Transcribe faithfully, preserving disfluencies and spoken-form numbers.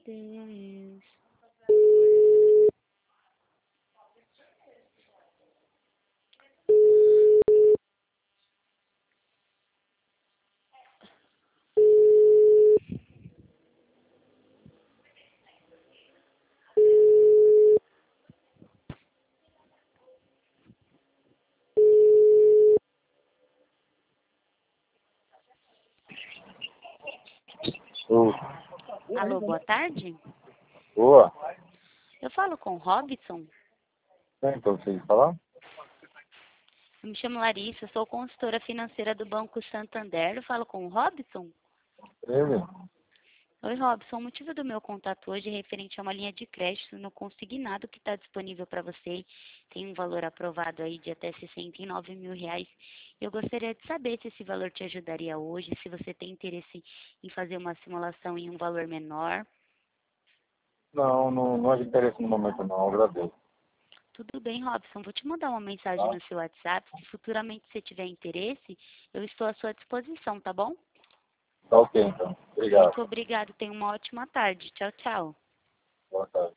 Deus. Ô, Alô, boa tarde. boa. Eu falo com o Robson. É, então, você falar? Eu me chamo Larissa, sou consultora financeira do Banco Santander. Eu falo com o Robson. Ele? Oi, Robson. O motivo do meu contato hoje é referente a uma linha de crédito no consignado que está disponível para você. Tem um valor aprovado aí de até sessenta e nove mil reais. Eu gostaria de saber se esse valor te ajudaria hoje, se você tem interesse em fazer uma simulação em um valor menor. Não, não, não é de interesse no momento não, agradeço. Tudo bem, Robson. Vou te mandar uma mensagem Tá? no seu WhatsApp. Se futuramente você tiver interesse, eu estou à sua disposição, tá bom? Tá ok, então. Obrigado. Muito obrigado. Tenha uma ótima tarde. Tchau, tchau. Boa tarde.